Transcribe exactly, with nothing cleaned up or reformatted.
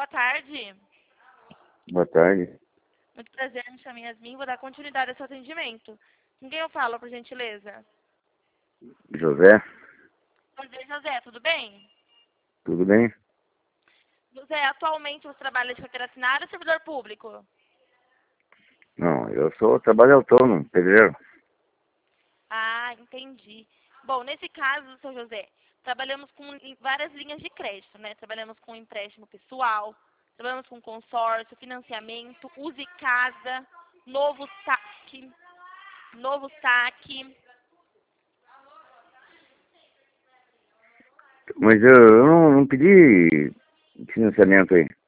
boa tarde. Boa tarde. Muito prazer, me chamo Yasmin, vou dar continuidade ao seu atendimento. Com quem eu falo, por gentileza? José, Prazer, José, tudo bem? tudo bem? José, atualmente você trabalha de carteira assinada ou servidor público? Não, eu sou trabalho autônomo, pedreiro. Ah, entendi. Bom, nesse caso, seu José, trabalhamos com li- várias linhas de crédito, né? Trabalhamos com empréstimo pessoal, trabalhamos com consórcio, financiamento, use casa, novo saque, novo saque. Mas eu, eu não, não pedi financiamento aí.